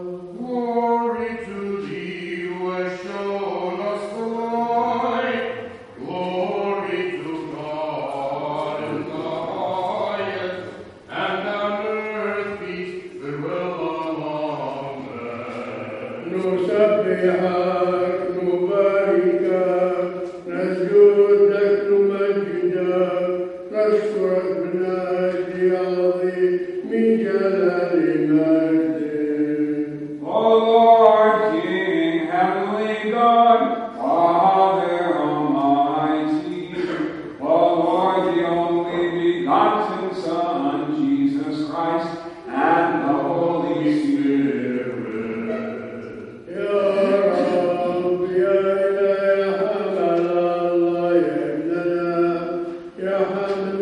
Glory to thee who has shown us the light. Glory to God in the highest, and on earth peace goodwill among men. نسبحك نباركك نسجدك نمجدك نشكرك من أجل عظيم جلال مجدك. O Lord, King, heavenly God, Father Almighty, O Lord, the only begotten Son, Jesus Christ, and the Holy Spirit. يا رب يا إله حمل الله يبننا يا حمل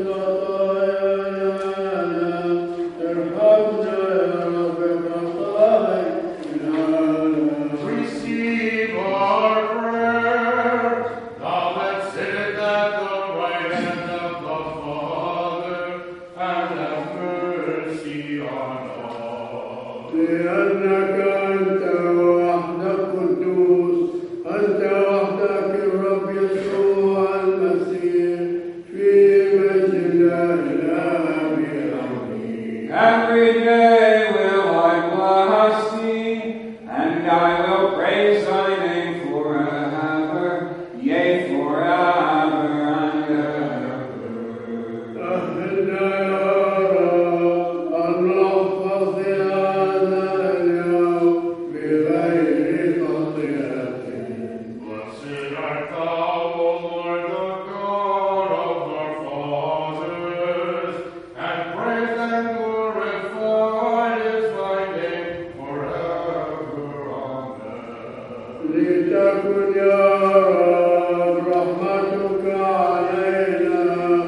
خطايانا ارحمنا يا رب بخطايانا. Receive our prayer, thou that sittest at the right hand of the Father, and have mercy on us. لأنك أنت وحدك قدوس أنت وحدك الرب يسوع المسيح في مجد الله الآب آمين. Every day will I bless thee, and I will praise thy name forever, yea, forever and ever. أهلنا يا رب أن نحفظ هذا اليوم بغير خطيئة. Blessed art thou, O Lord, the God of our fathers, and praised and glorified is thy name forever. Amen. لتكن يا رب رحمتك علينا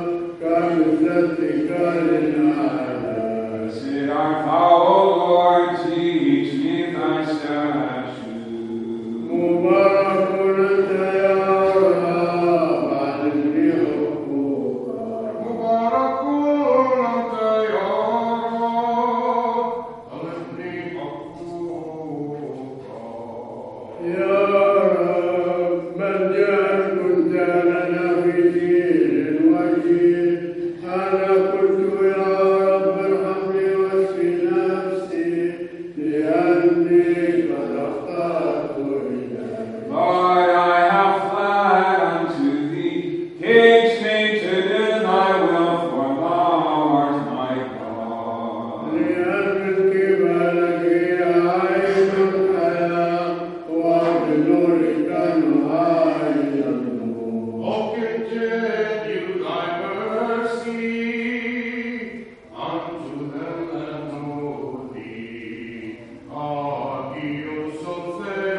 كمثلك للأعلى. Blessed art thou, O Lord, teach me thy statutes. مبارك أنت يا رب علمني حقوقك. مبارك أنت يا رب، ألهمني حقوقك. يا رب ملجأ كنت لنا في دين وجيه أنا قلت يا رب ارحمني واشفي نفسي لأني قد أخطأت إليك. Lord, I have fled unto thee. Teach me to do thy will, for thou art my God. لأن من قبلك عين الحياة وبنورك نهاية النور. Oh, continue thy mercy unto them that know thee. Ah, Dio so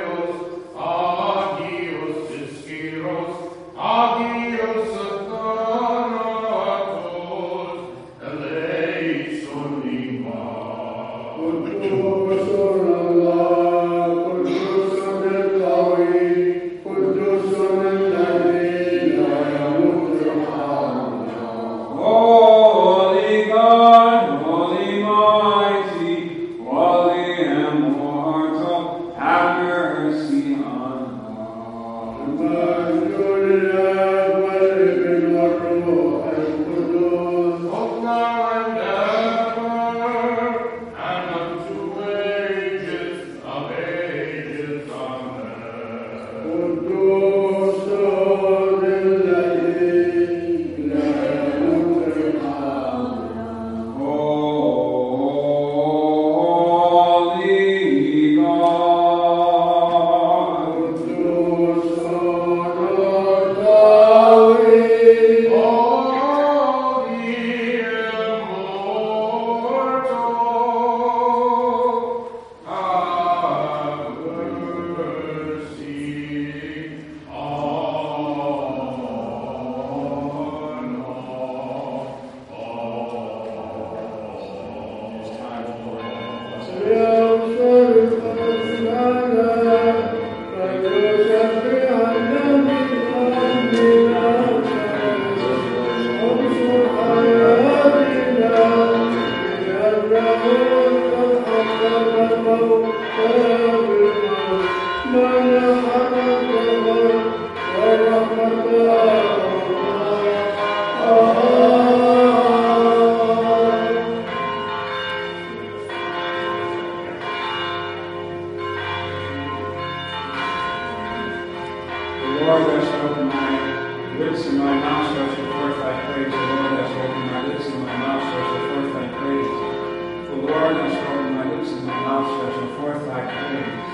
Lord, thou shalt open my lips, and my mouth shall show forth thy praise. The Lord, thou shalt open my lips, and my mouth shall show forth thy praise. The Lord, thou shalt open my lips, and my mouth shall show forth thy praise.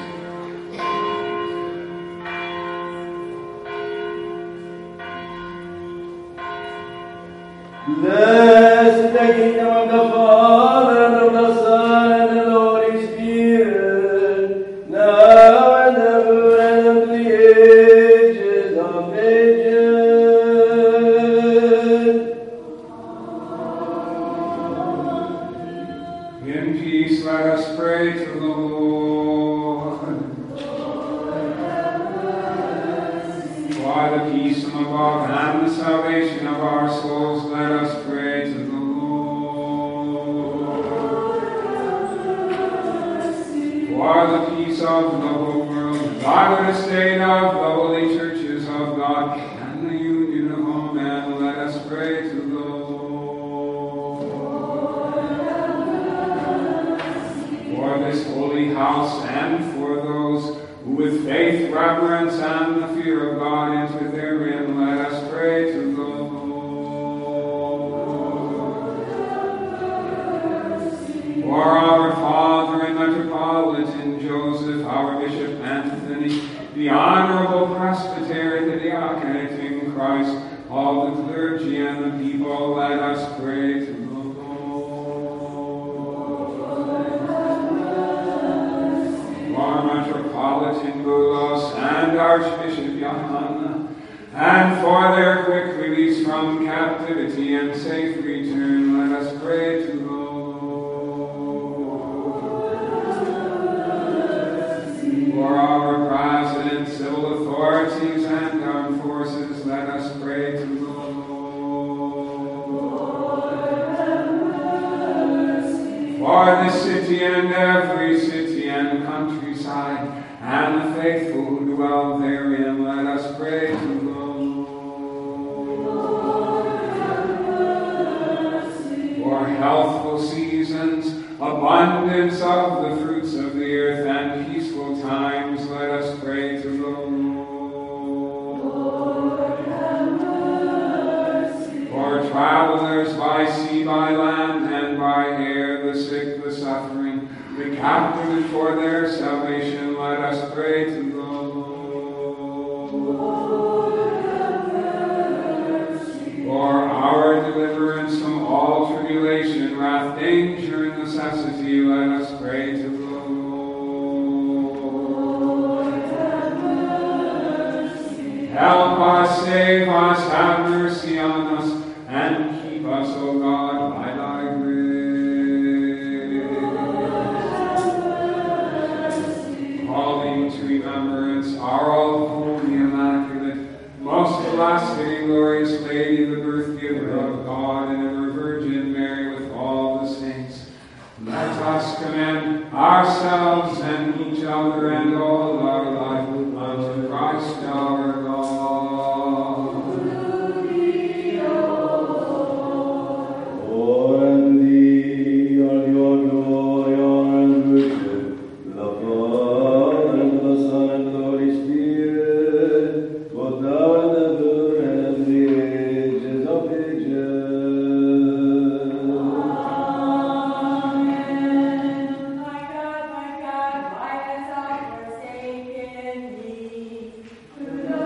Blessed is the kingdom of the Father, and of the Son, and of the Holy Spirit, now and ever, and unto the ages of ages. In peace, let us pray to the Lord. For the peace from above and the salvation of our souls, let us pray to the Lord. For the peace of the whole world, the godly state of the holy churches of God, and the union of all men, let us pray to the Lord. For this holy house, and for those who with faith, reverence, and the fear of God enter therein, let us pray to the Lord. For our Father and Metropolitan Joseph, our Bishop Anthony, the honorable presbytery, the diaconate in Christ, all the clergy and the people, let us pray to the Lord. For Metropolitan Boulos and Archbishop Johanna, and for their quick release from captivity and safe return, let us pray to the Lord. For our president, civil authorities, and armed forces, let us pray to the Lord. For this city and every city and countryside, and the faithful who dwell therein, let us pray to the Lord. For healthful seasons, abundance of the fruits of the earth, and peaceful times, let us pray to the Lord. For travelers by sea, by land, and by air, the sick, the suffering, the captive, and for their salvation, let us pray to the Lord. For our deliverance from all tribulation, wrath, danger, and necessity, let us pray to the Lord. Help us, save us, have mercy on us, and keep us, O God, by thy grace. Calling to remembrance our all-holy, immaculate, most blessed and glorious Lady, the birth giver of God, and ever Virgin Mary with all the saints, let us commend ourselves and each other and all our life unto Christ our God. For in thee are your glory and wisdom, the Father and the Son and the Holy Spirit, both now and ever and the ages of ages. My God, why hast thou forsaken me?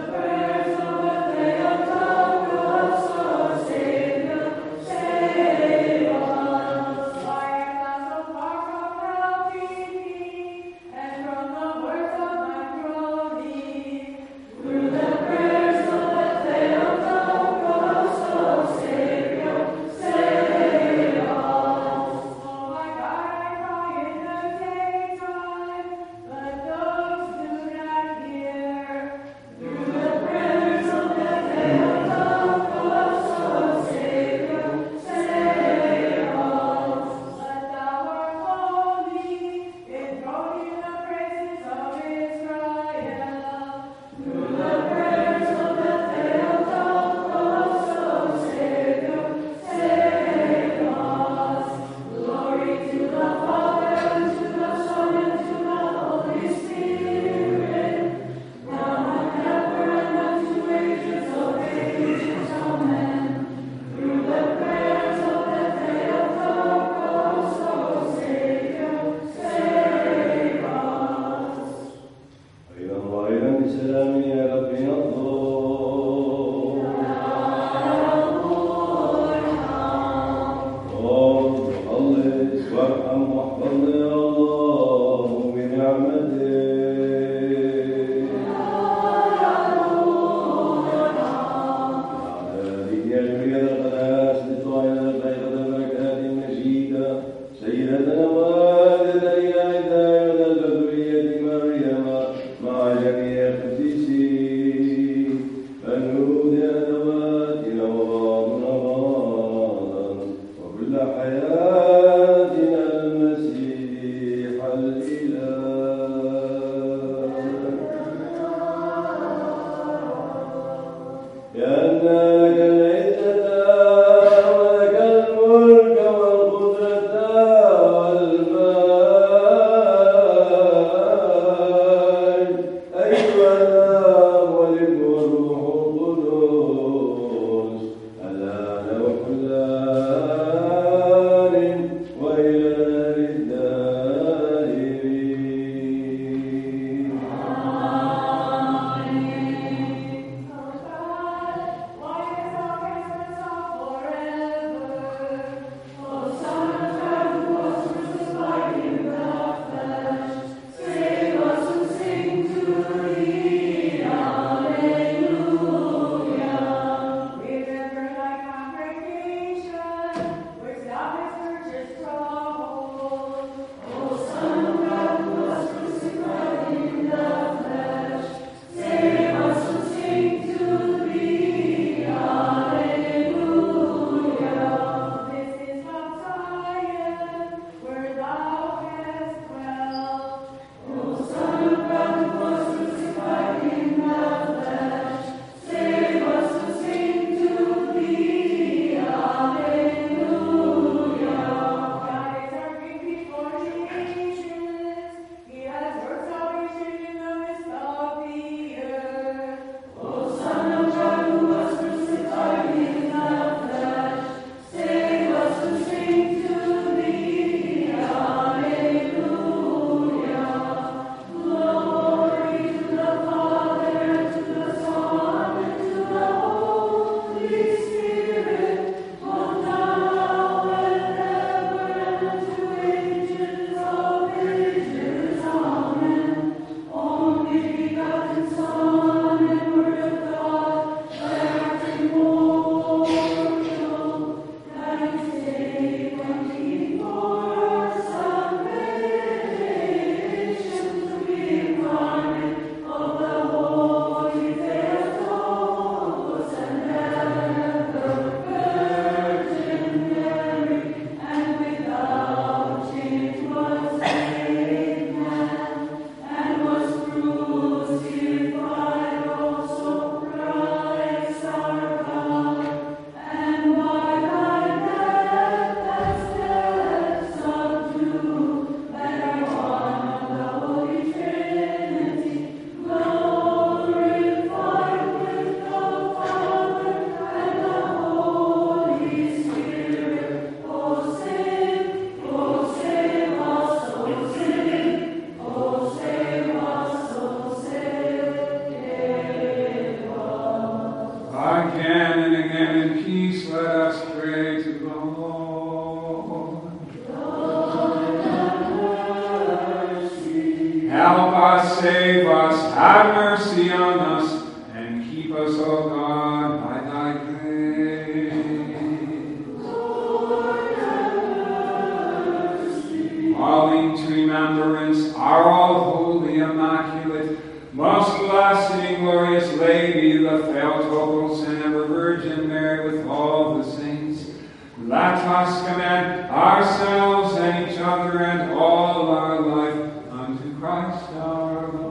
Help us, save us, have mercy on us, and keep us, O God, by thy grace. Calling to remembrance our all-holy, immaculate, most blessed and glorious Lady, the Theotokos and ever Virgin Mary, with all the saints, let us commend ourselves and each other and all our life unto Christ our Lord.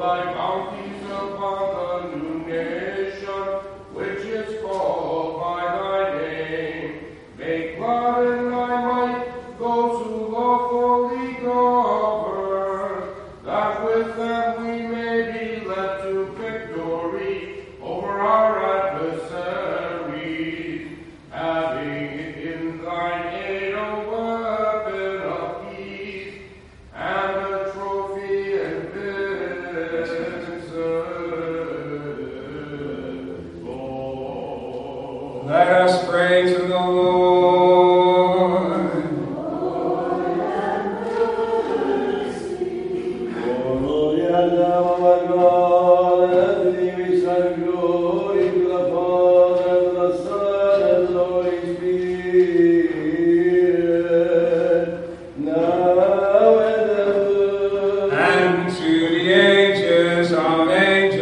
thy bounties upon the new nation, which is called by thy name. Make glad in thy might those who lawfully govern, that with them we may be led to victory over our adversaries, having in thine aid a weapon of peace and a trophy and Lord. Let us pray to the Lord. And to the ages of ages.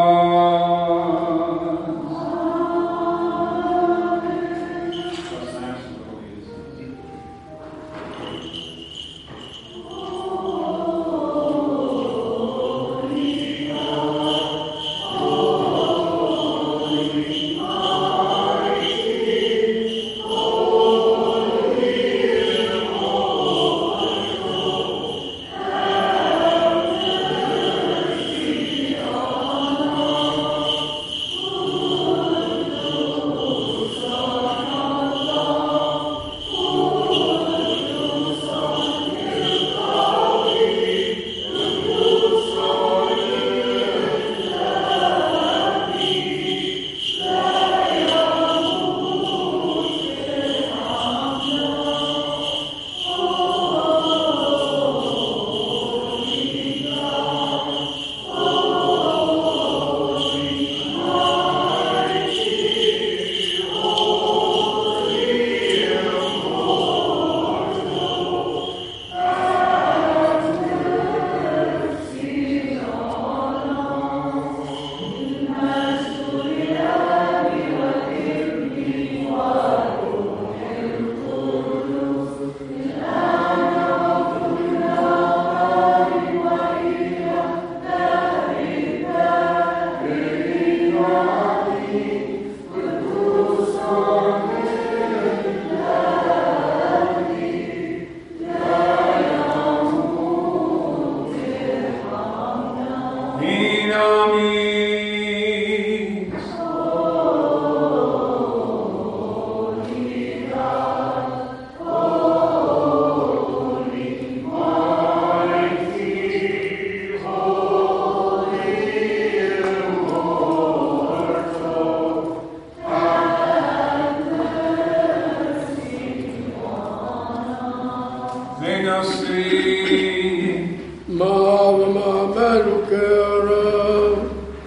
ما أعظم أعمالك يا رب،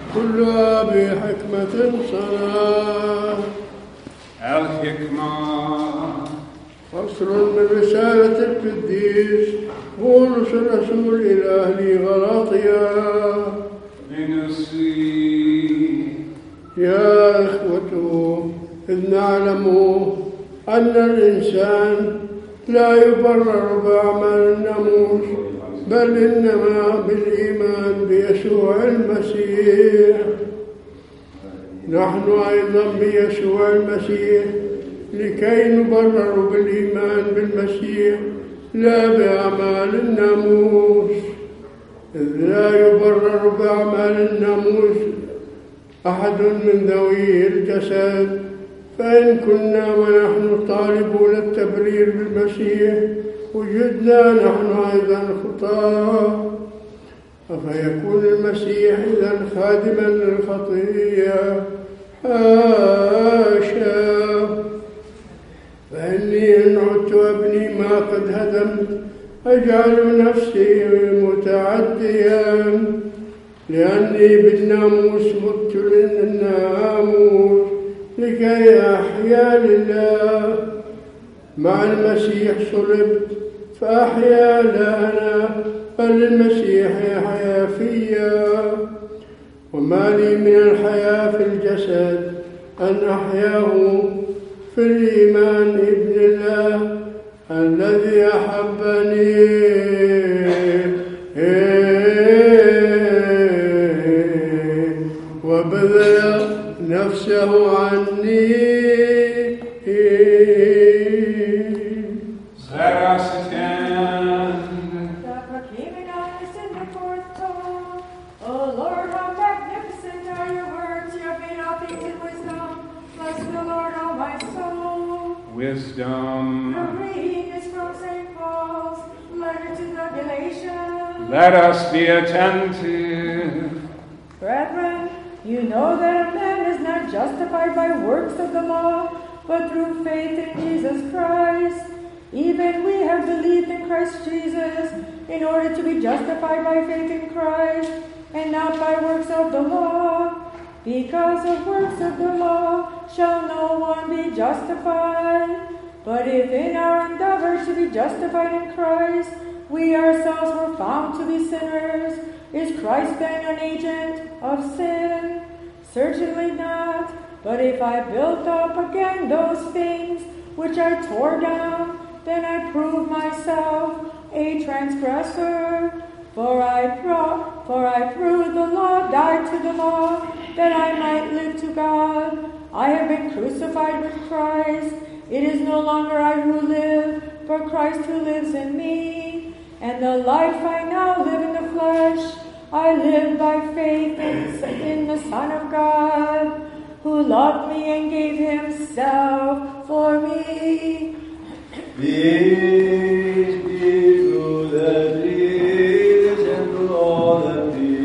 كلها بحكمة صنعت. الحكمة فصل من رسالة القديس بولس الرسول إلى أهل غلاطيا. يا إخوة، إذ نعلم أن الإنسان لا يبرر بأعمال الناموس، بل إنما بالإيمان بيسوع المسيح. نحن أيضا بيسوع المسيح لكي نبرر بالإيمان بالمسيح لا بأعمال الناموس، إذ لا يبرر بأعمال الناموس أحد من ذوي الجسد. فإن كنا ونحن طالبون التبرير بالمسيح وجدنا نحن أيضا خطاة، أفيكون المسيح إذن خادما للخطية؟ حاشا! فإني إن عدت أبني ما قد هدمت أجعل نفسي متعديا، لأني بالناموس مت للناموس لكي أحيا لله. مع المسيح صلبت فأحيا لا أنا بل المسيح يحيا فيا. وما لي من الحياة في الجسد أن أحياه في الإيمان ابن الله الذي أحبني وبذل نفسه عني. Let us attend. The proclaiming of this in the fourth tone. O Lord, how magnificent are your words! You have made all things in wisdom. Bless the Lord, O my soul. Wisdom. The reading is from St. Paul's letter to the Galatians. Let us be attentive. Brethren, you know that a man is not justified by works of the law, but through faith in Jesus Christ. Even we have believed in Christ Jesus in order to be justified by faith in Christ, and not by works of the law. Because of works of the law shall no one be justified. But if in our endeavor to be justified in Christ, we ourselves were found to be sinners, is Christ then an agent of sin? Certainly not. But if I built up again those things which I tore down, then I prove myself a transgressor. For I through the law died to the law, that I might live to God. I have been crucified with Christ. It is no longer I who live, but Christ who lives in me. And the life I now live in the flesh, I live by faith in the Son of God, who loved me and gave himself for me. Peace be to the leaders and to all the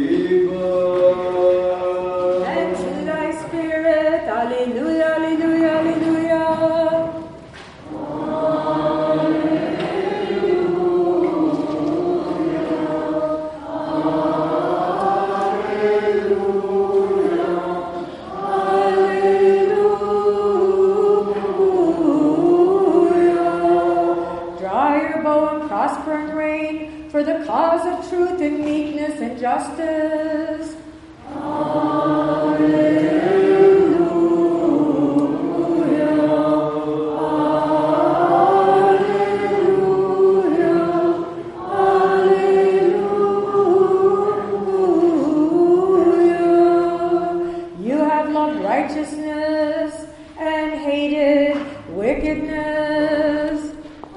people. And to thy spirit, alleluia, alleluia, alleluia. For the cause of truth and meekness and justice. You have loved righteousness and hated wickedness.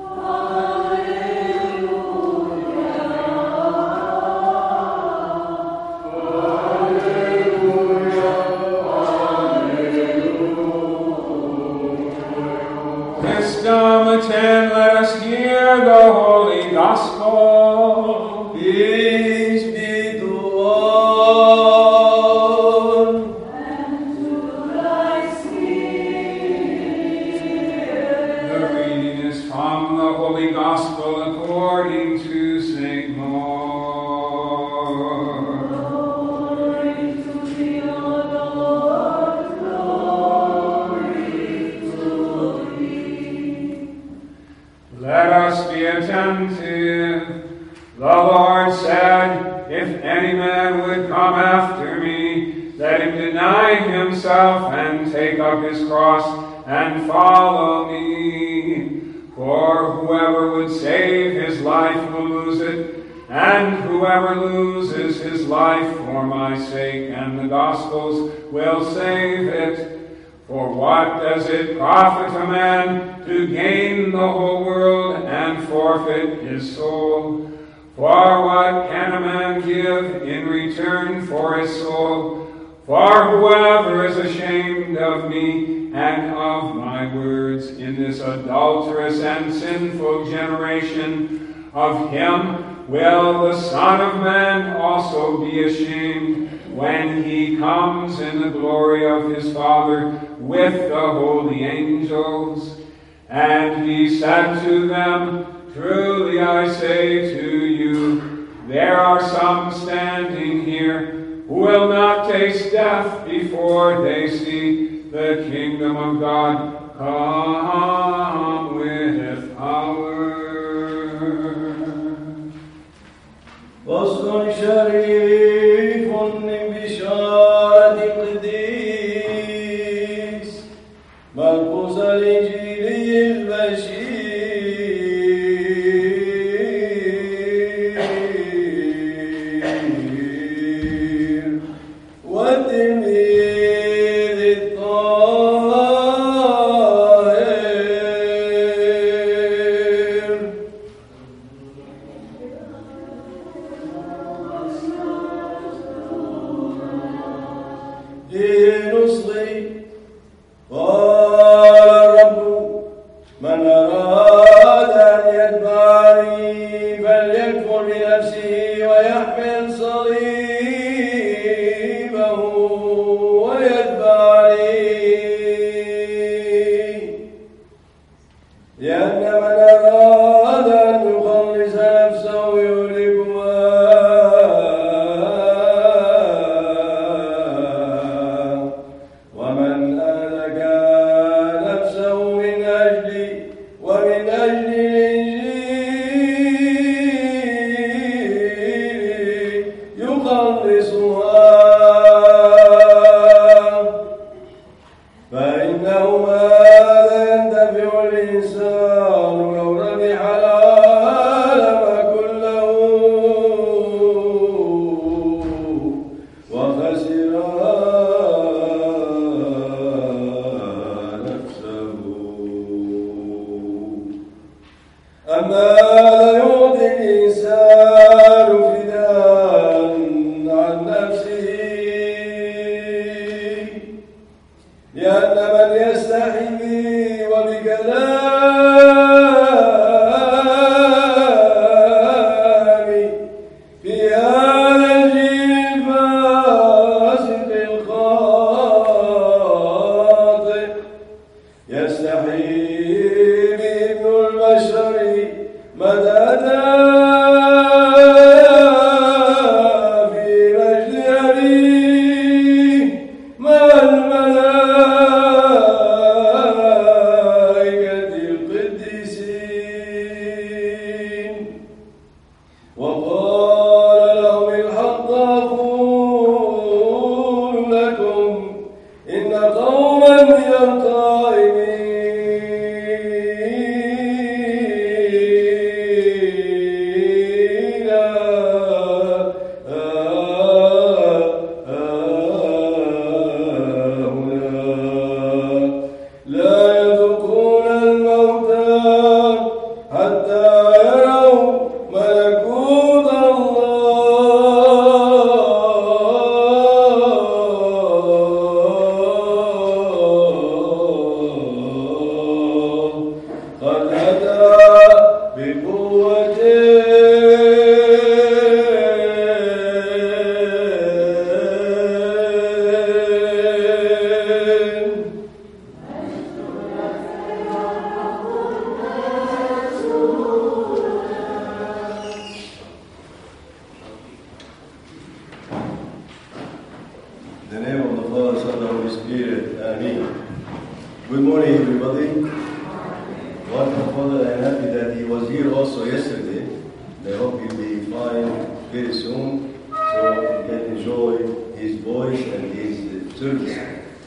Attend, let us hear the holy gospel. Peace be to all. And to thy spirit. The reading is from the holy gospel according to St. Mark. Glory to thee, O Lord, glory to thee. Let us be attentive. The Lord said, if any man would come after me, let him deny himself and take up his cross and follow me. For whoever would save his life will lose it, and whoever loses his life for my sake and the gospel's will save it. For what does it profit a man to gain the whole world and forfeit his soul? For what can a man give in return for his soul? For whoever is ashamed of me and of my words in this adulterous and sinful generation, of him will the Son of Man also be ashamed when he comes in the glory of his Father with the holy angels. And he said to them, truly I say to you, there are some standing here who will not taste death before they see the kingdom of God come with power. فصل شريف من بشارة القديس مرقس الإنجيلي البشير والتلميذ فيه نصلي. قال الرب من أراد أن يتبعني فليكفر بنفسه ويحمل صليبه ويتبعني. لأن من أراد أن يخلص نفسه يهلكها، ومن أهلك نفسه من أجلي ومن أجل الإنجيل يخلصها. فإنه ماذا ينتفع الإنسان لو ربح العالم كله وخسر نفسه؟ أما يعطي الإنسان فداء عن نفسه؟ لأن من يستحي بي وبكلامي في هذا الجيل الفاسق الخاطئ يستحي بي ابن البشر متى أتى في مجد أبيه مع الملائكة القديسين. وقال لهم الحق أقول لكم إن قوما من القائمين لا يذوقون الموت حتى يروا ملكوت الله قد أتى بقوته. In the name of the Father, Son, and the Holy Spirit. Amen. Good morning, everybody. Welcome, Father. I'm happy that he was here also yesterday. I hope he'll be fine very soon, so we can enjoy his voice and his service.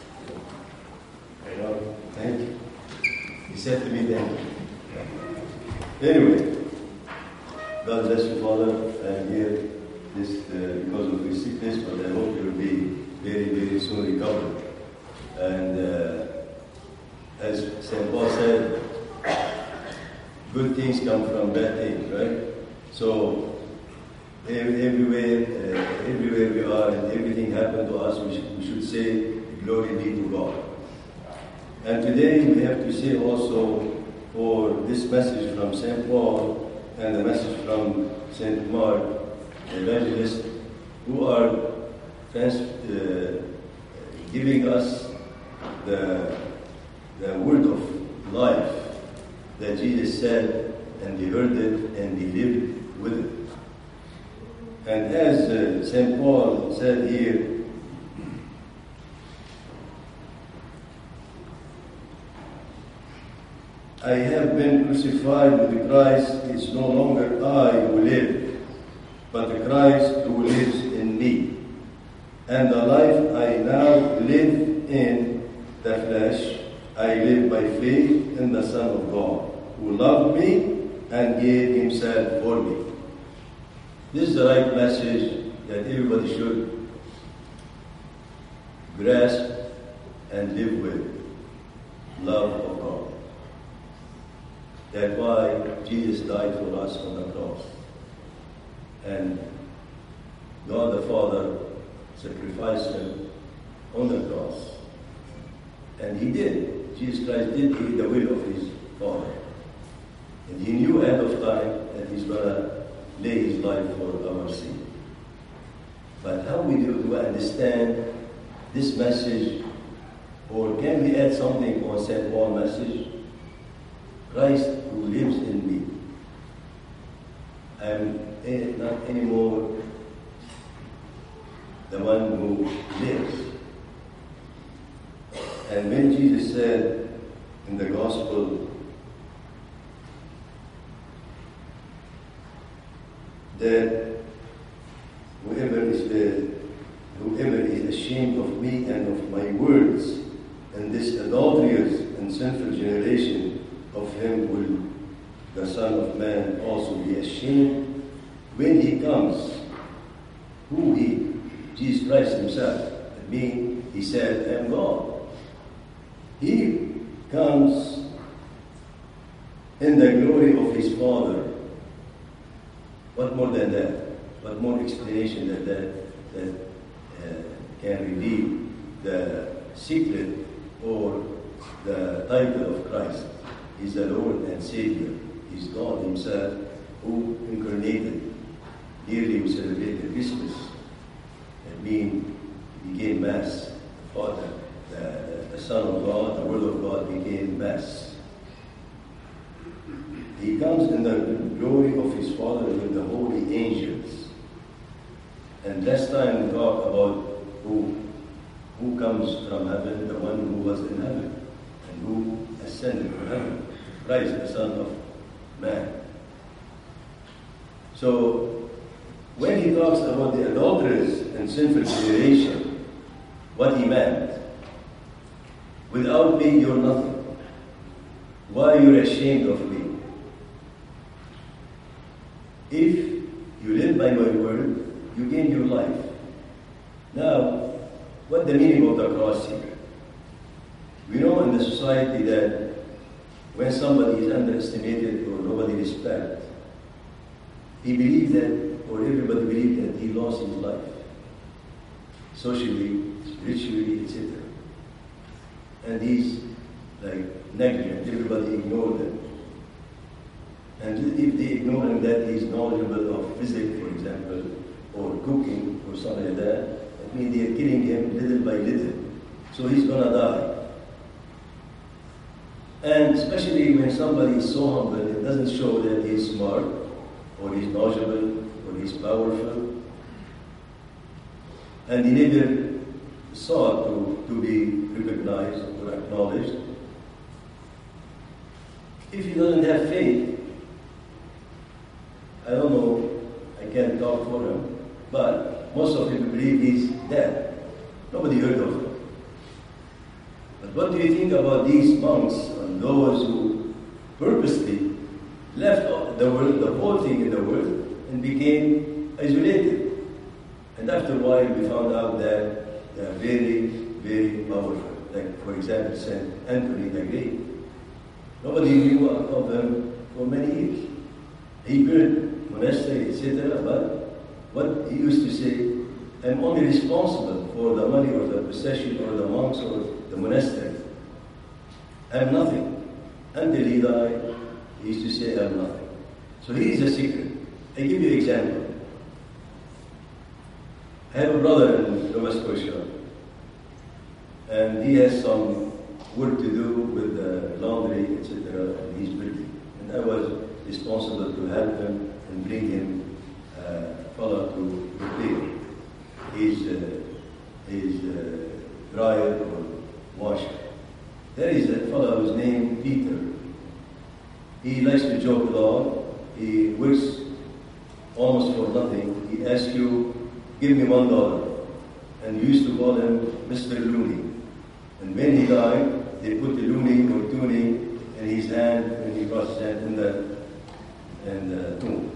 Thank you. He said to me, thank you. Anyway, God bless you, Father. I'm here because of his sickness, but I hope you'll be very, very soon recovered. And as St. Paul said, good things come from bad things, right? So everywhere we are and everything happened to us, we should say, glory be to God. And today we have to say also for this message from St. Paul and the message from St. Mark, evangelists, who are giving us the word of life that Jesus said, and they heard it and they lived with it. And as St. Paul said here, I have been crucified with Christ. It's no longer I who live, but the Christ who lives in me. And the life I now live in the flesh, I live by faith in the Son of God, who loved me and gave himself for me. This is the right message that everybody should grasp and live with. Love of God. That's why Jesus died for us on the cross. And God the Father sacrificed him on the cross. And he did. Jesus Christ did the will of his Father. And he knew ahead of time that he's going to lay his life for our sin. But how we do understand this message, or can we add something on St. Paul's message? Christ who lives in me. I am not anymore the one who lives. And when Jesus said in the Gospel that whoever is ashamed of me and of my words, and this adulterous and sinful generation, of him will the Son of Man also be ashamed when he comes. Who he? Jesus Christ himself. I mean, he said, I am God. He comes in the glory of his Father. What more than that? What more explanation than that can reveal the secret or the title of Christ? He's the Lord and Savior. He's God himself who incarnated. Yearly we celebrate the Christmas. That means he became Mass. Father, the Son of God, the Word of God became Mass. He comes in the glory of his Father with the holy angels. And last time we talked about who comes from heaven, the one who was in heaven, and who ascended to heaven. Christ, the Son of Man. So, when he talks about the adulterous and sinful generation, what he meant, without me you're nothing. Why you're ashamed of me? If you live by my word, you gain your life. Now, what the meaning of the cross here? We know in the society that when somebody is underestimated or nobody respects, he believes that, or everybody believes that he lost his life, socially, spiritually, etc. And he's like negligent, everybody ignores him. And if they ignore him that he's knowledgeable of physics, for example, or cooking, or something like that means they are killing him little by little. So he's going to die. And especially when somebody is so humble, it doesn't show that he's smart, or he's knowledgeable, or he's powerful. And he never sought to be recognized or acknowledged. If he doesn't have faith, I don't know, I can't talk for him, but most of people believe he's dead. Nobody heard of him. But what do you think about these monks and those who purposely left the world, the whole thing in the world, and became isolated? And after a while we found out that they are very, very powerful. Like, for example, St. Anthony the Great. Nobody knew of him for many years. He built monastery, etc., but what he used to say, I'm only responsible for the money or the possession or the monks or the monastery. I'm nothing. Until he died, he used to say, I'm nothing. So here is a secret. I give you an example. I have a brother in Nova Scotia, and he has some work to do with the laundry, etc., and he's building. And I was responsible to help him and bring him a fellow to repair his dryer or washer. There is a fellow who's named Peter. He likes to joke a lot. He works almost for nothing. He asks you, give me $1. And we used to call him Mr. Looney. And when he died, they put the Looney or Toonie in his hand, and he crossed his hand in the tomb.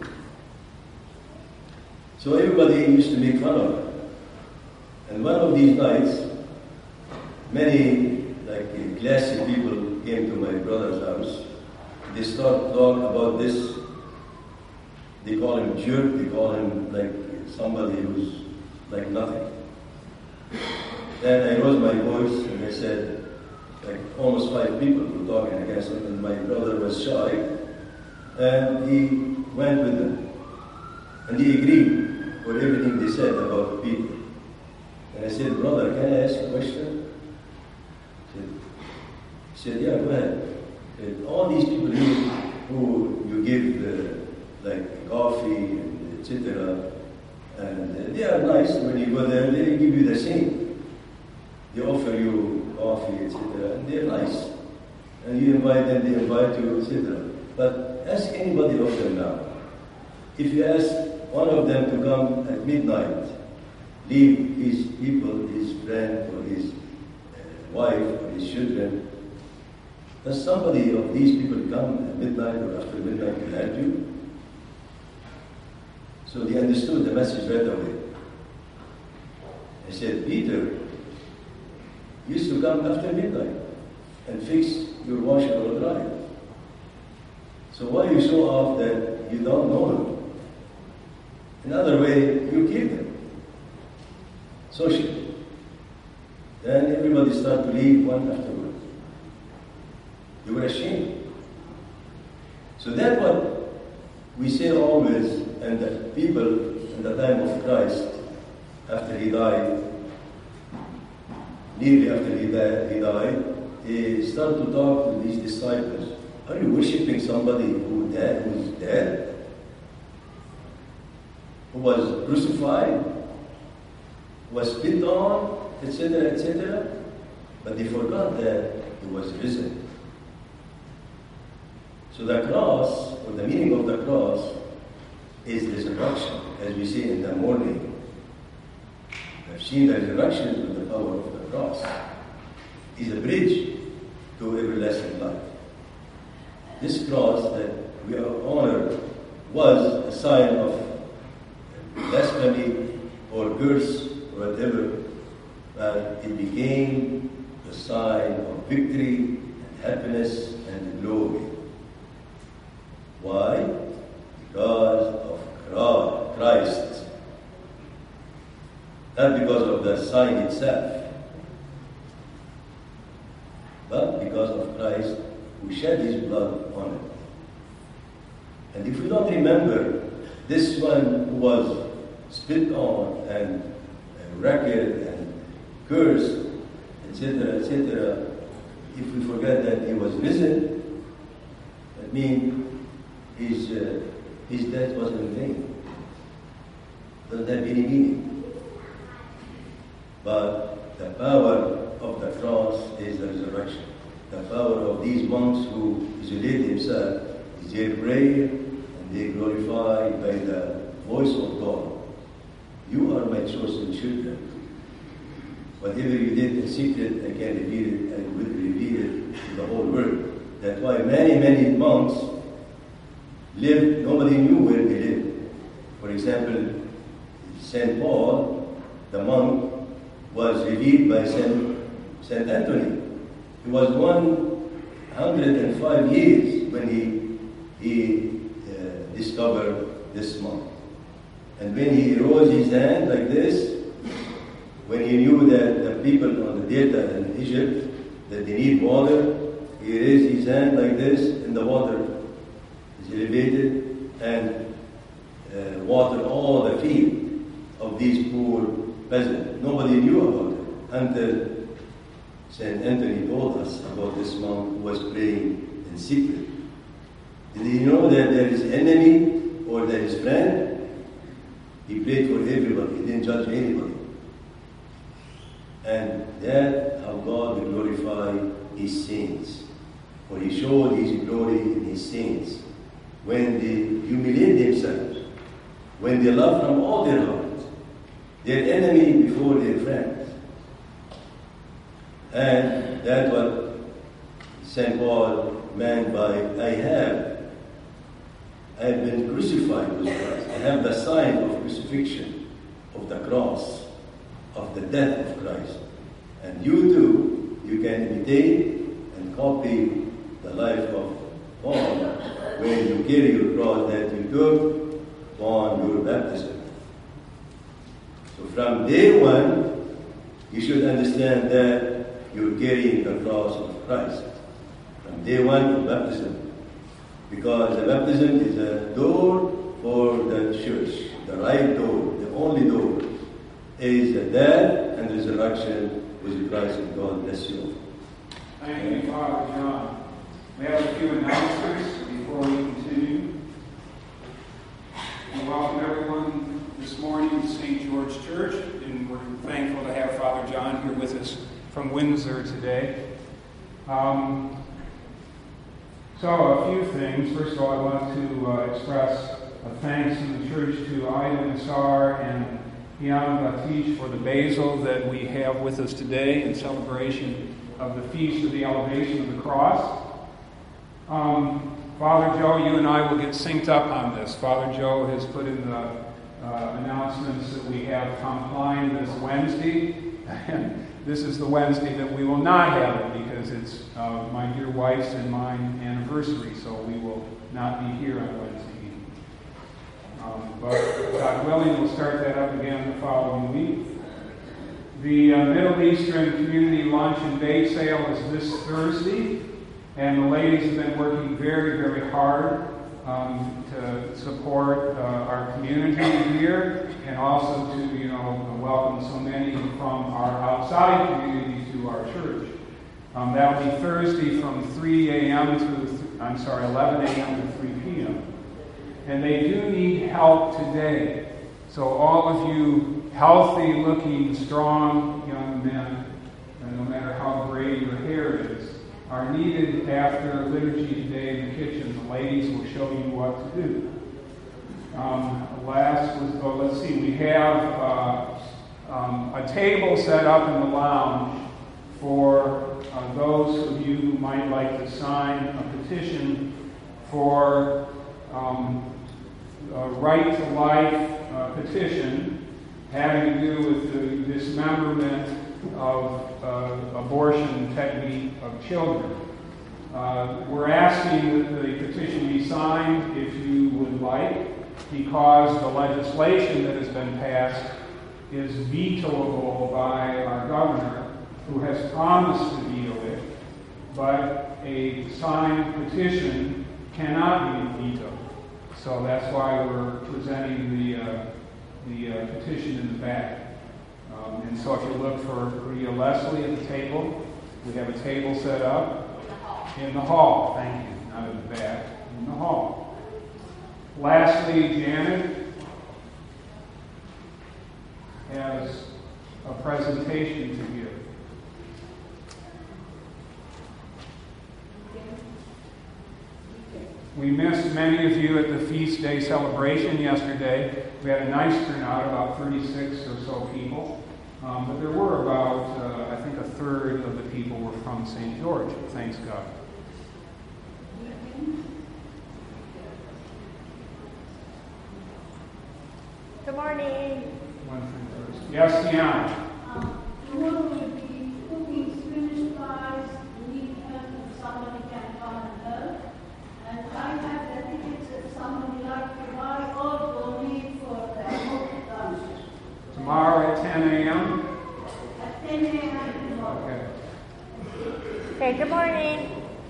So everybody used to make fun of him. And one of these nights, many classy people came to my brother's house. They start talking about this. They call him jerk. They call him like somebody who's like nothing. Then I raised my voice and I said, like almost 5 people were talking against him, and my brother was shy, and he went with them. And he agreed for everything they said about the people. And I said, brother, can I ask a question? He said, yeah, go ahead. Said, all these people here who you give like coffee and etc., and they are nice. When you go there, they give you the same. They offer you coffee, etc., and they're nice. And you invite them, they invite you, etc. But ask anybody of them now. If you ask one of them to come at midnight, leave his people, his friend, or his wife, or his children, does somebody of these people come at midnight or after midnight to help you? So they understood the message right away. I said, Peter used to come after midnight and fix your washer or dryer. So why you show off that you don't know him? Another way, you kill them. Socially. Then everybody started to leave one after one. They were ashamed. So that's what we say always, and the people in the time of Christ, after he died, nearly after he died, he started to talk to these disciples. Are you worshipping somebody who is dead? Who was crucified? Who was spit on, etc., etc.? But they forgot that he was risen. So the cross, or the meaning of the cross, is resurrection, as we see in the morning. I've seen the resurrection with the power of the cross. It's a bridge to everlasting life. This cross that we are honored was a sign of blasphemy or curse or whatever, but it became the sign of victory and happiness and glory. Why? Because of Christ. Not because of the sign itself, but because of Christ who shed his blood on it. And if we don't remember this one who was spit on and wrecked and cursed, etc., etc., if we forget that he was risen, that means his death was in vain. Doesn't have any meaning. But the power of the cross is the resurrection. The power of these monks who isolate themselves is their prayer, and they glorify by the voice of God. You are my chosen children. Whatever you did in secret, I can reveal it and will reveal it to the whole world. That's why many monks lived, nobody knew where they lived. For example, St. Paul, the monk, was revealed by St. Anthony. He was 105 years when he discovered this monk. And when he rose his hand like this, when he knew that the people on the delta in Egypt, that they need water, he raised his hand like this, and the water is elevated and watered all the field of these poor peasants. Nobody knew about it until St. Anthony told us about this monk who was praying in secret. Did he know that there is enemy or there is friend? He prayed for everybody. He didn't judge anybody. And that's how God will glorify his saints. For he showed his glory in his saints when they humiliate themselves, when they love from all their hearts, their enemy before their friends. And that's what St. Paul meant by, I have been crucified with Christ. I have the sign of crucifixion, of the cross, of the death of Christ. And you too, you can imitate and copy the life of Paul when you carry your cross that you took on your baptism. So from day one, you should understand that you're carrying the cross of Christ from day one of baptism. Because the baptism is a door for the church. The right door, the only door, is the death and resurrection with Christ. And God bless you. Thank you, Father John. We have a few announcements before we continue. We welcome everyone this morning to St. George Church, and we're thankful to have Father John here with us from Windsor today. So a few things. First of all, I want to express a thanks in the church to Ida Nassar and Ian Batish for the basil that we have with us today in celebration of the Feast of the Elevation of the Cross. Father Joe, you and I will get synced up on this. Father Joe has put in the announcements that we have Tom Klein this Wednesday, and this is the Wednesday that we will not have it because it's my dear wife's and mine anniversary, so we will not be here on Wednesday evening. But God willing, we'll start that up again the following week. The Middle Eastern Community Lunch and Bake Sale is this Thursday, and the ladies have been working very, very hard to support our community here, and also to welcome so many from our outside community to our church. That will be Thursday from 3 a.m. to 11 a.m. to 3 p.m. And they do need help today. So all of you healthy-looking, strong young men, and no matter how gray your hair is, are needed after liturgy today in the kitchen. The ladies will show you what to do. We have a table set up in the lounge for those of you who might like to sign a petition for a right to life petition having to do with the dismemberment of abortion technique of children. We're asking that the petition be signed, if you would like, because the legislation that has been passed is vetoable by our governor, who has promised to veto it, but a signed petition cannot be vetoed. So that's why we're presenting the petition in the back. And so if you look for Rhea Leslie at the table, we have a table set up in the hall. Thank you. Not in the back, in the hall. Lastly, Janet has a presentation to give. We missed many of you at the Feast Day celebration yesterday. We had a nice turnout, about 36 or so people. But there were about, I think, a third of the people were from St. George. Thanks God. Good morning. One thing first. Yes, Deanna. Tomorrow will be cooking Spanish pies, meat, if somebody can come and help. And I have the tickets if somebody like to buy or donate for the home lunch. Tomorrow at 10 a.m.? At 10 a.m. tomorrow. Okay. Okay, good morning.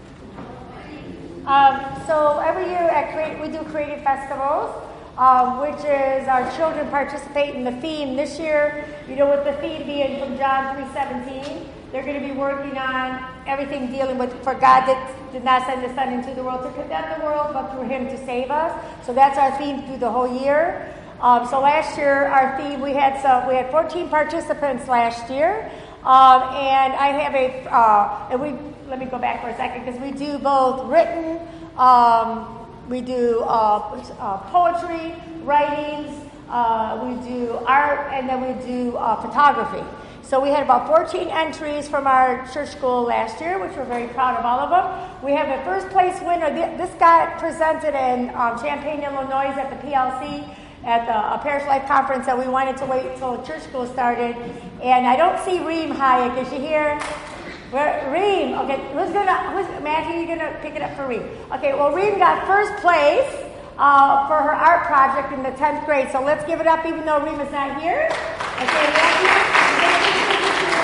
So every year we do creative festivals, which is our children participate in the theme. This year, with the theme being from John 3:17, they're going to be working on everything dealing with, for God that did not send His Son into the world to condemn the world, but through Him to save us. So that's our theme through the whole year. So last year, our theme, we had 14 participants last year, and I have let me go back for a second, because we do both written, we do poetry, writings, we do art, and then we do photography. So we had about 14 entries from our church school last year, which we're very proud of all of them. We have a first place winner. This got presented in Champaign, Illinois at the PLC at a Parish Life Conference, that we wanted to wait until church school started. And I don't see Reem Hayek. Is she here? Reem. Okay, Matthew, you're gonna pick it up for Reem. Okay, well, Reem got first place for her art project in the 10th grade. So let's give it up, even though Reem is not here. Okay, Matthew.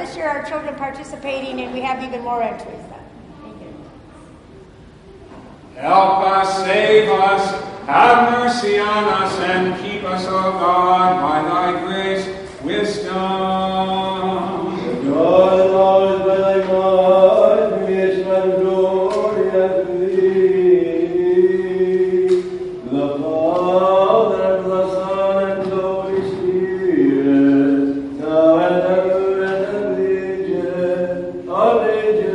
next year our children participating and we have even more entries then. Thank you. Help us, save us, have mercy on us, and keep us, O God, by thy grace, wisdom. God, Lord, by thy might, creation and glory and thee, the Father, and the Son, and the Holy Spirit, now and ever and ages of ages.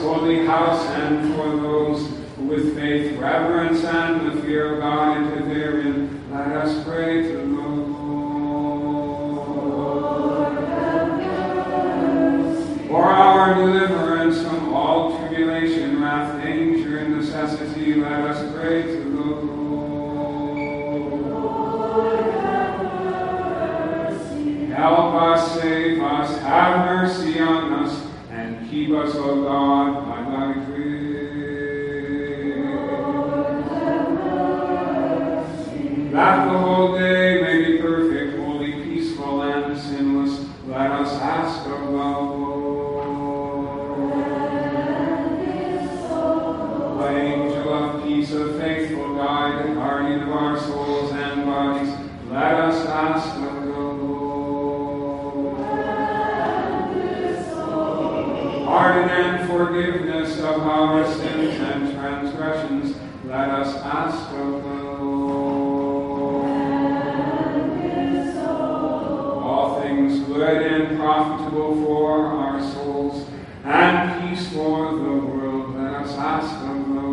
holy house and for those who with faith, reverence, and the fear of God enter therein, let us pray to the Lord. For our deliverance from all tribulation, wrath, danger, and necessity, let us pray to the Lord. Help us, save us, have mercy on us, and keep us, O God, by thy grace. That the whole day may be perfect, holy, peaceful, and sinless, let us ask of the Lord. O angel of peace, a faithful guide and guardian of our souls and bodies, let us ask of the Lord. Pardon and forgiveness of our sins and transgressions, let us ask of the Lord. All things good and profitable for our souls, and peace for the world, let us ask of the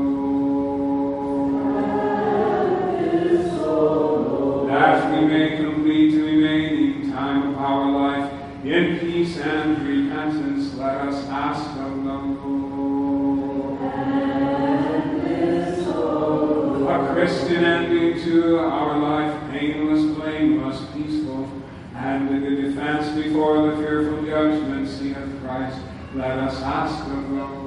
Lord. That we may complete the remaining time of our life in peace and repentance, let us ask of the Lord. A Christian ending to our life, painless, blameless, peaceful, and with the defense before the fearful judgment seat of Christ, let us ask of the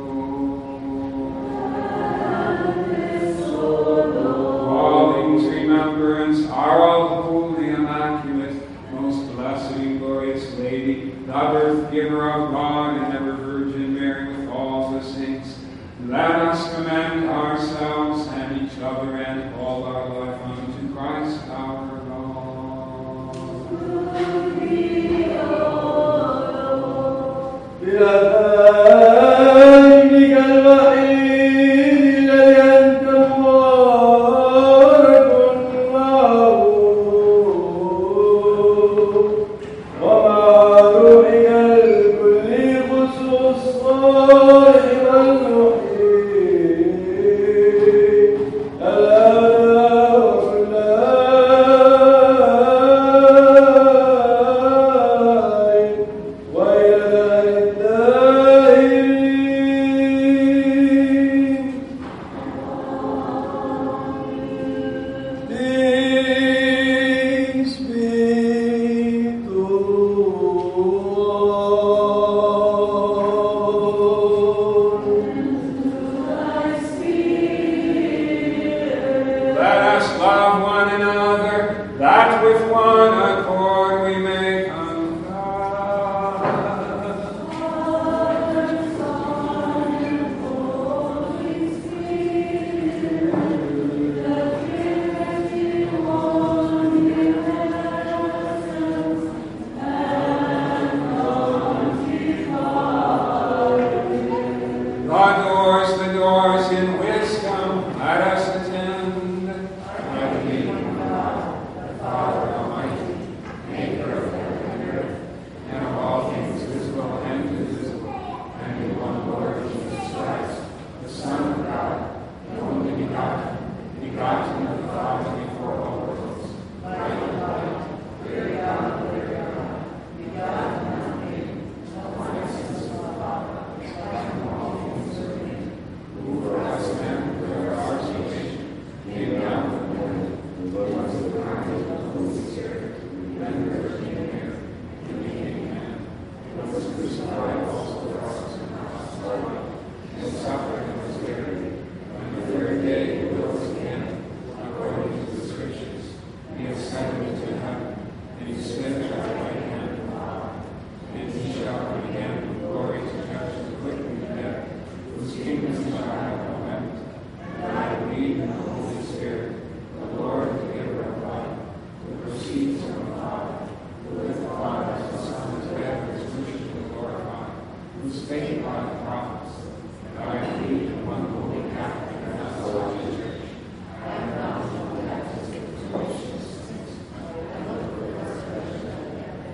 Lord. All things remembrance are all holy, immaculate, most blessed and glorious Lady, the birth giver of God and ever Virgin Mary with all the saints, let us commend ourselves and each other and all our life unto Christ our Lord. بأبانك الوحيد الذي أنت مبارك معروف ومع روحك الكل خصوص صالح المحيي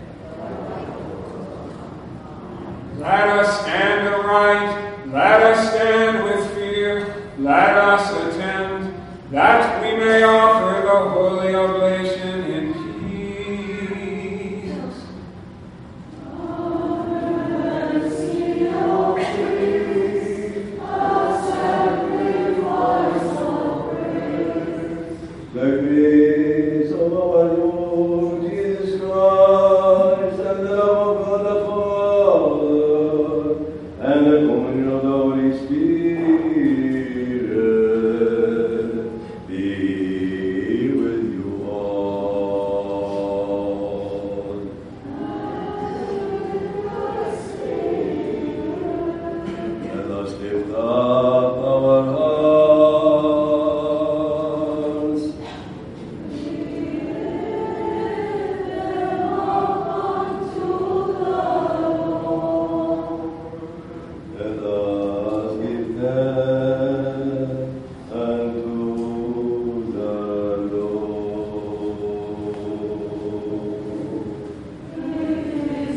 Let us stand aright. Let us Lord Jesus Christ, and the love of God the Father, and the communion of the Holy Spirit be with you all. Let us lift up our hearts. Let us give thanks unto the Lord.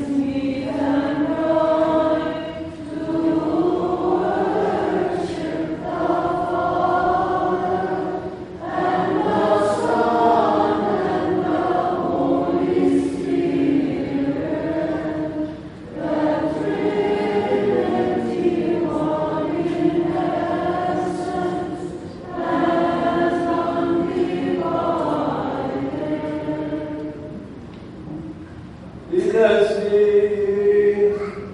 Didasi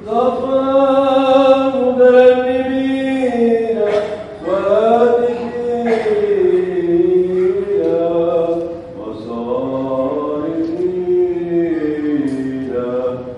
Gafan Muganibina Wadikina Wasarifina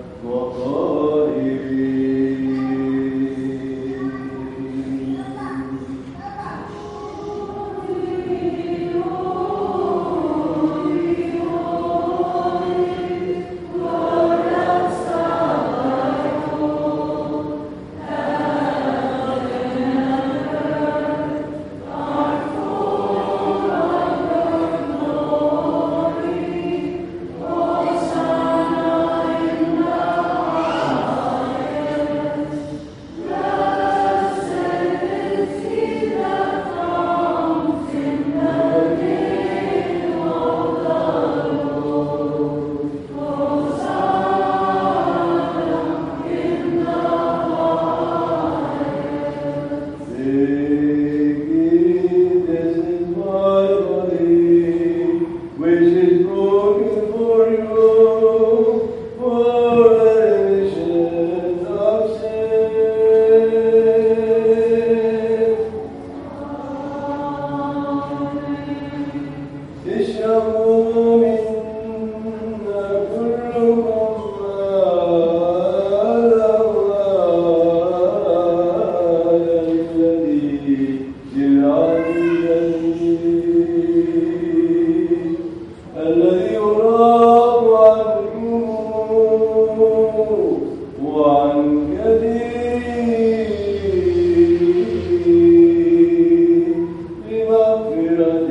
الذي يراب عنه وعن كثير بمغفرة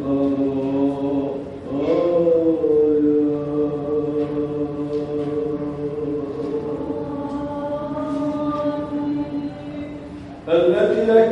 الخطايا التي لك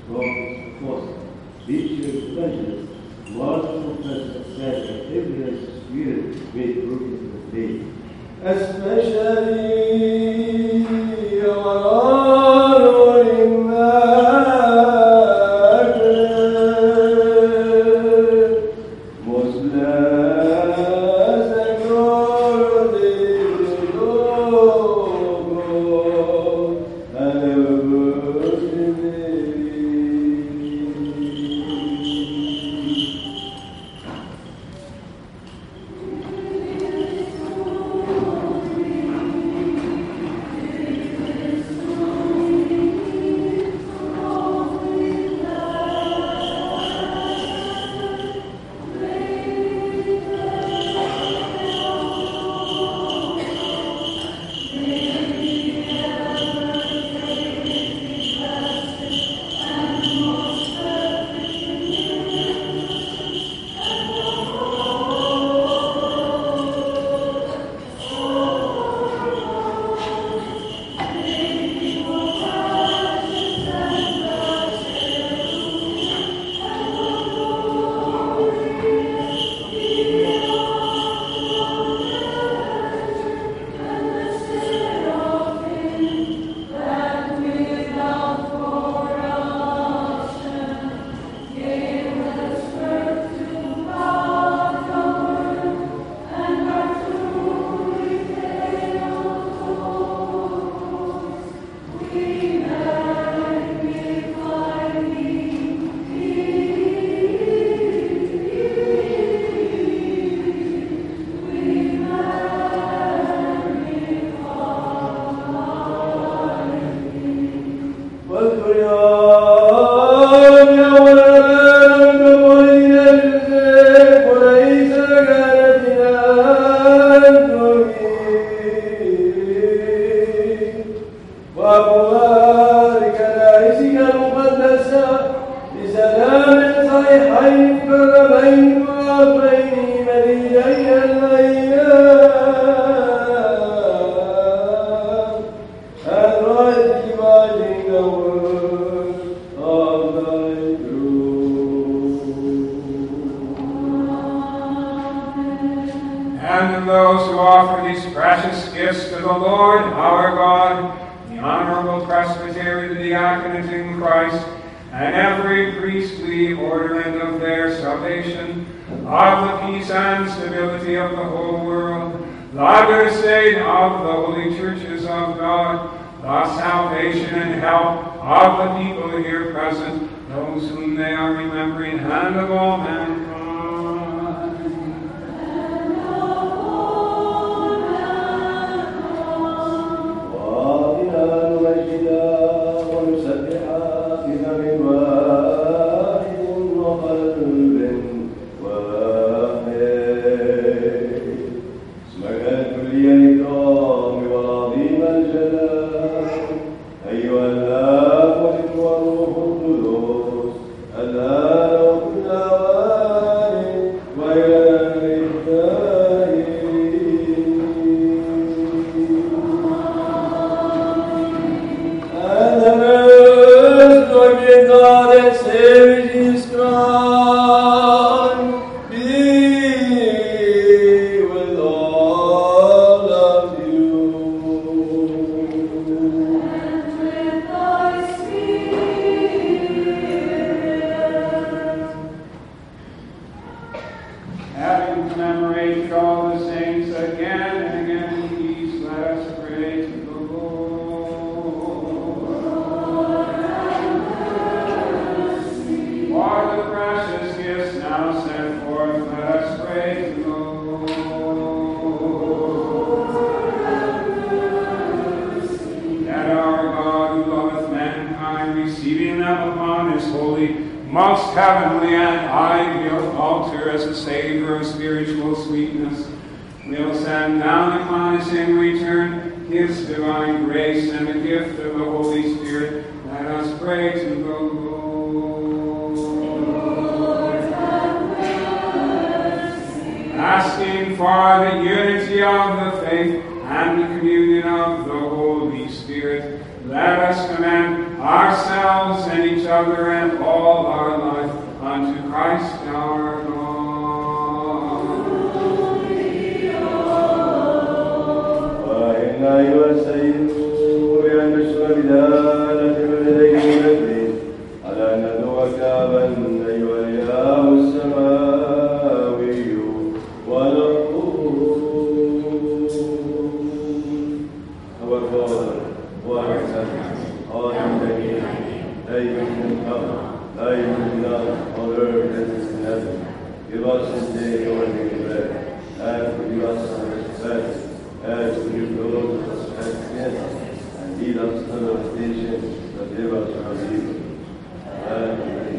Teachers, pleasures, large professors, every Spirit may prove the faith. Especially our honor immaculate, most blessed and glorious Lord, and ever Virgin Mary. And those who offer these precious gifts to the Lord our God, the honorable presbytery, the diaconate in Christ, and every priestly order and of their salvation, of the peace and stability of the whole world, the good state of the holy churches of God, the salvation and help of the people here present, those whom they are remembering, and of all mankind. Most heavenly and ideal altar as a savor of spiritual sweetness, will send down upon us in return His divine grace and the gift of the Holy Spirit. Let us pray to the Lord. Asking for the unity of the faith and the communion of the Holy Spirit, let us commend ourselves and each other and all our life unto Christ our God. أيها السيد بأن نشكر بدالة بلديه ونكري على أن ندعوك أبا أيها الإله السماوي ونقول Our Father, who art in heaven, hallowed be thy name. Thy kingdom come, thy will be done on earth as it is in heaven. Give us this day our daily bread, and forgive us our trespasses, as we forgive those who trespass against us. And lead us not into temptation, but deliver us from evil. Amen.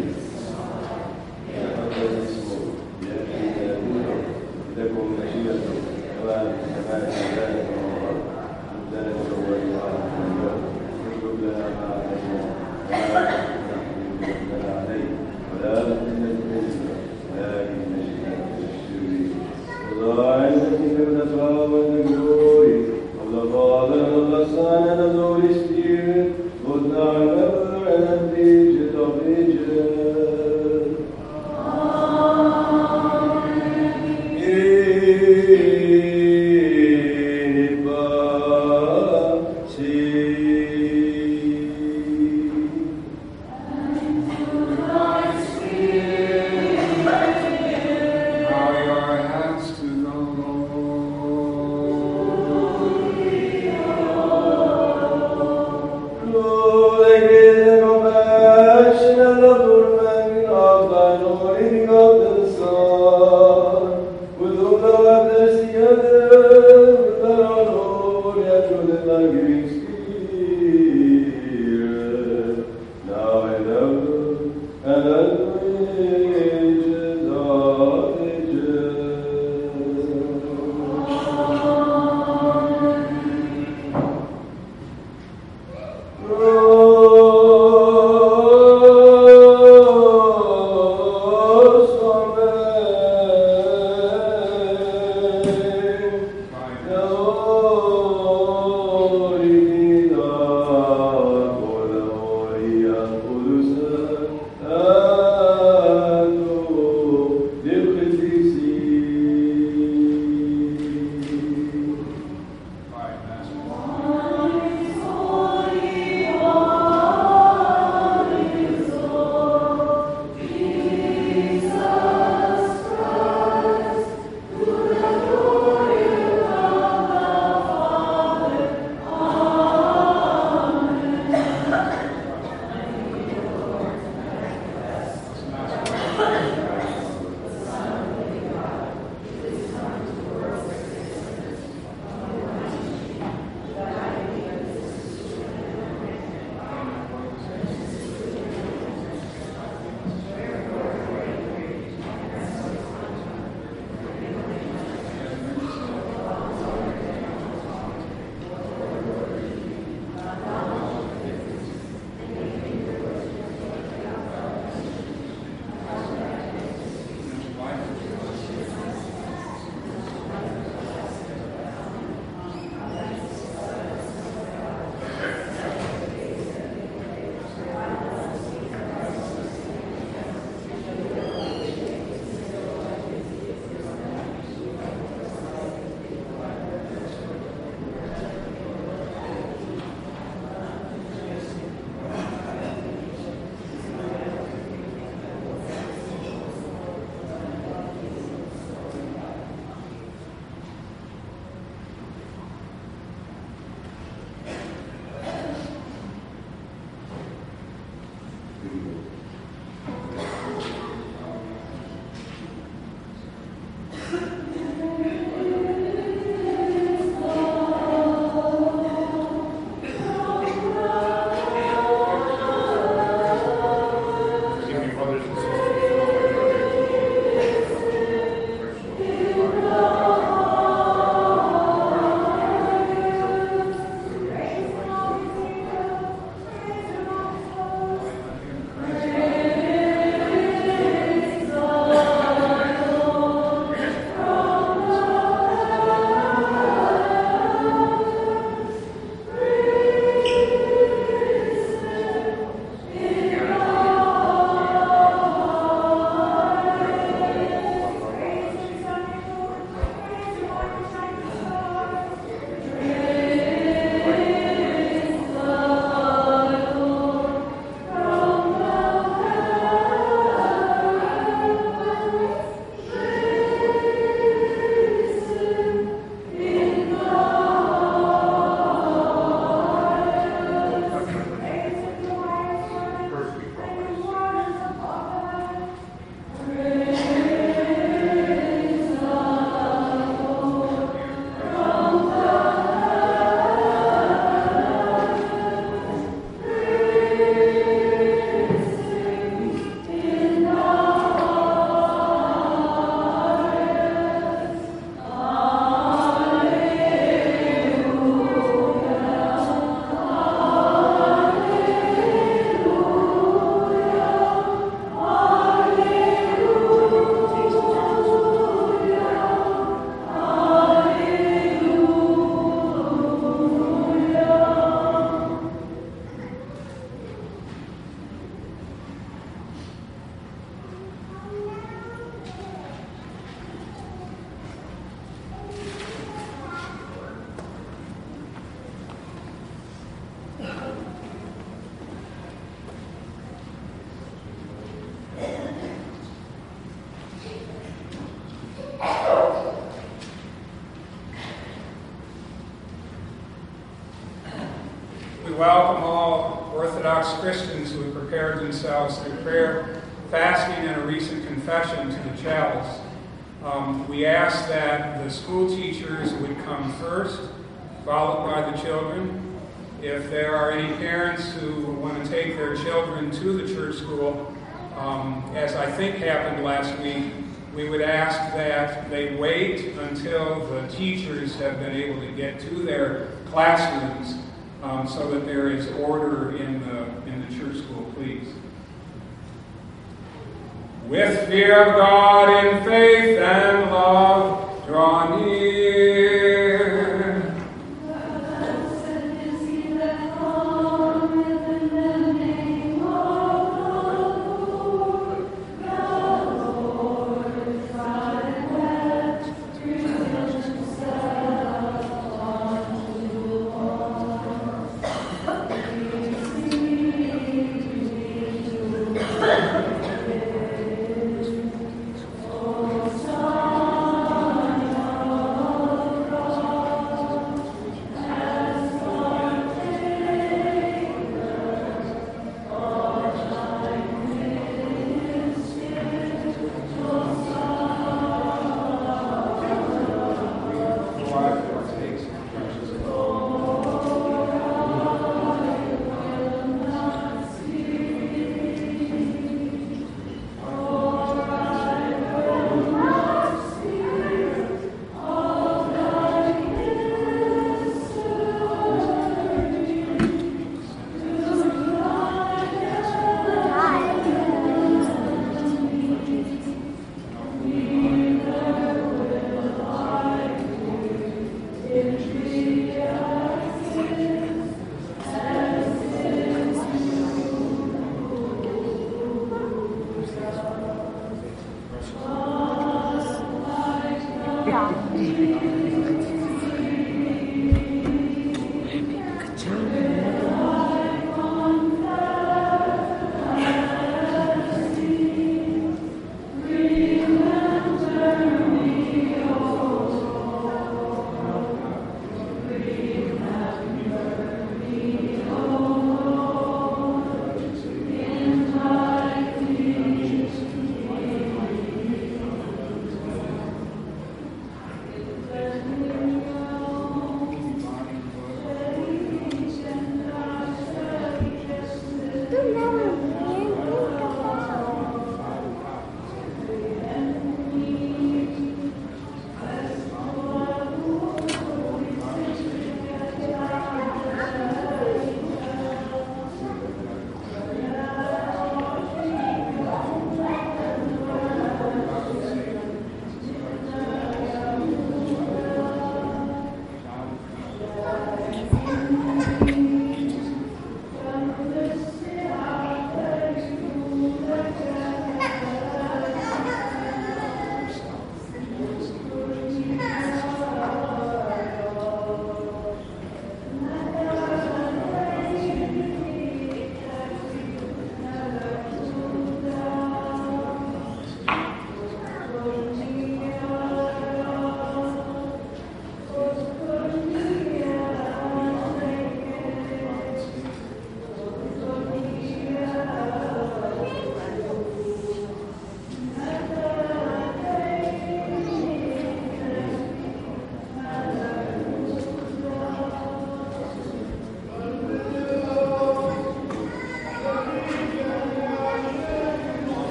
With all the welcome all Orthodox Christians who have prepared themselves through prayer, fasting, and a recent confession to the chalice. We ask that the school teachers would come first, followed by the children. If there are any parents who want to take their children to the church school, as I think happened last week, we would ask that they wait until the teachers have been able to get to their classrooms so that there is order in the church school, please. With fear of God in faith and love, draw near.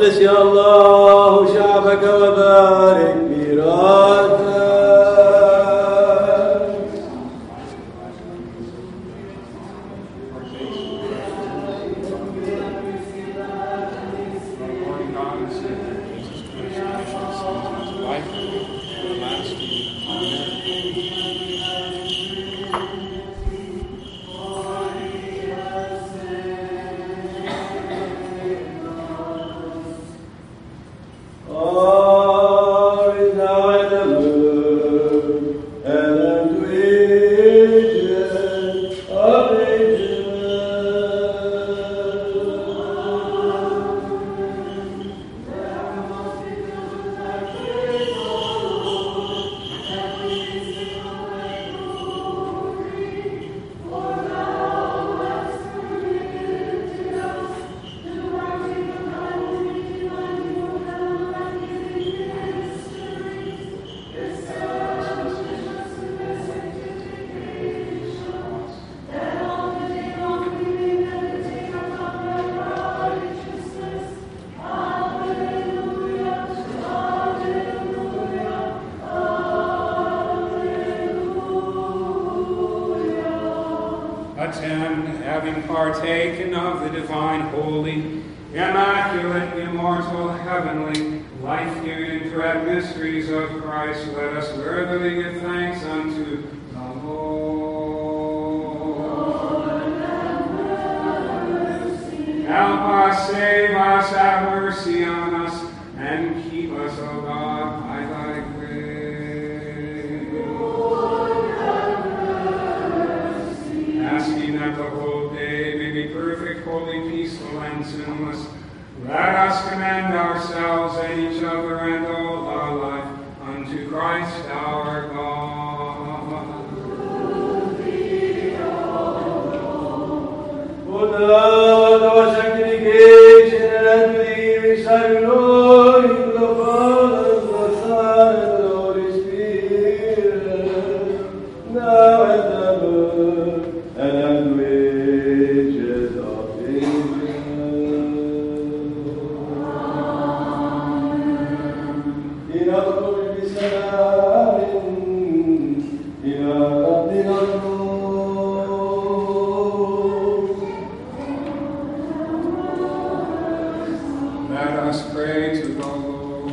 قدس يا الله شعبك وبارك ميراثك. Attend, having partaken of the divine, holy, immaculate, immortal, heavenly, life-giving, dread mysteries of Christ, let us worthily give thanks unto the Lord. Help us, save us, have mercy on us, and keep us, O God, by thy grace. Asking that the whole day may be perfect, holy, peaceful, and sinless, let us commend ourselves and each other and all our life unto Christ our God. For the Lord, our sanctification and unto thee we shall glory in the Father, the Son, and the Holy Spirit, now and ever, and unto ages of ages. إلى طول بسلام إلى ربنا Let us pray to the Lord.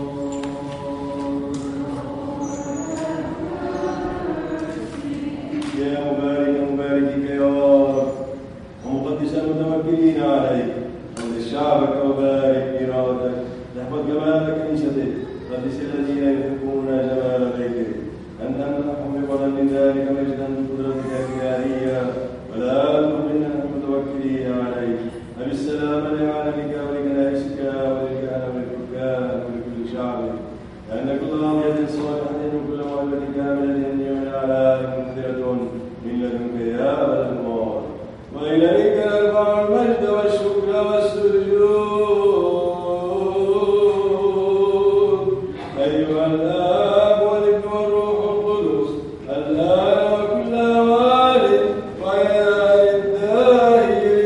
يا مبارك مباركك يا رب ومقدس المتوكلين عليك قدس شعبك وبارك إرادتك تحفظ جمال كنيستك قدس الذين يحبون جمال بيتك أن تمنحهم بفضل من ذلك مجدا بقدرتك الإلهية ولا تؤمن المتوكلين عليك بالسلام لعالمك ولكنائسك ولكهنة وللحكام ولكل شعبك لأن كل رمية صالحة وكل موهبة كاملة من الأعلى منذرة من لدنك يا أبا الأنوار وإليك نرفع المجد والشكر والسجود أيها الآب والابن والروح القدس الآن وكل والد وإلى الدائرين.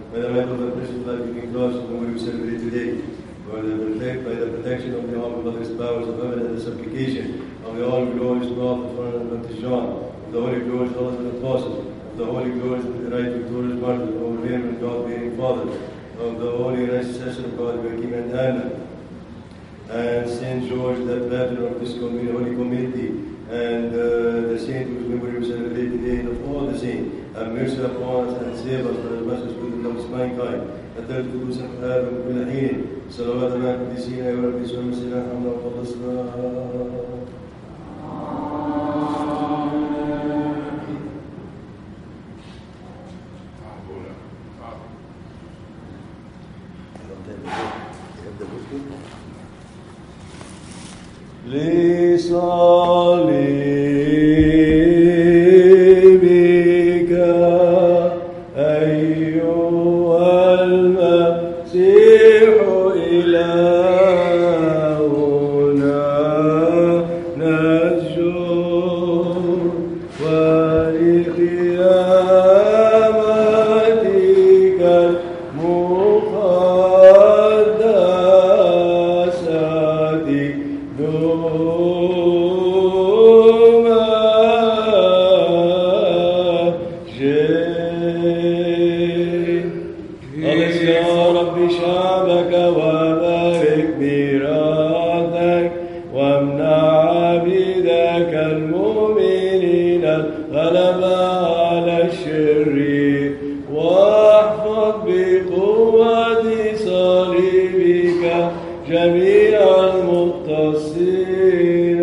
by the light of the precious life-giving cross of whom we celebrate today. By the protection of the Holy Mother's powers of heaven and the supplication of the all-glorious God, the Father and Baptist John, of the Holy Glorious Brothers and Apostles, of the Holy Glorious and right victorious martyrs, of our dear and God-bearing Father, of the Holy Intercessor of God, Joachim and Anna, and Saint George, the patron of this holy community, and the saint whose memory we celebrate today, and of all the saints, have mercy upon us and save us from the message to the loves mankind. أتى القدوس الآب كل حين صلوات مع القديسين أيها القديسون المسيحيين الحمد وخلصنا. لصليبك أيها المسيح إلهنا نسجد ولقيامتك جميع المتصلين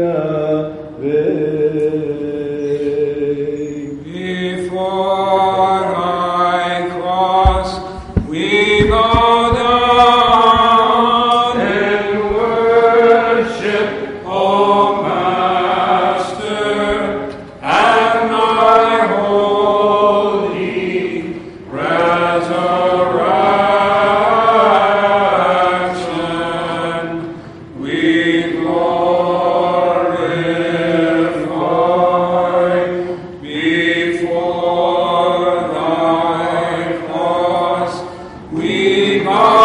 Before thy cross we bow down and worship, O Master, and thy holy resurrection. We glorify before thy cross. We bow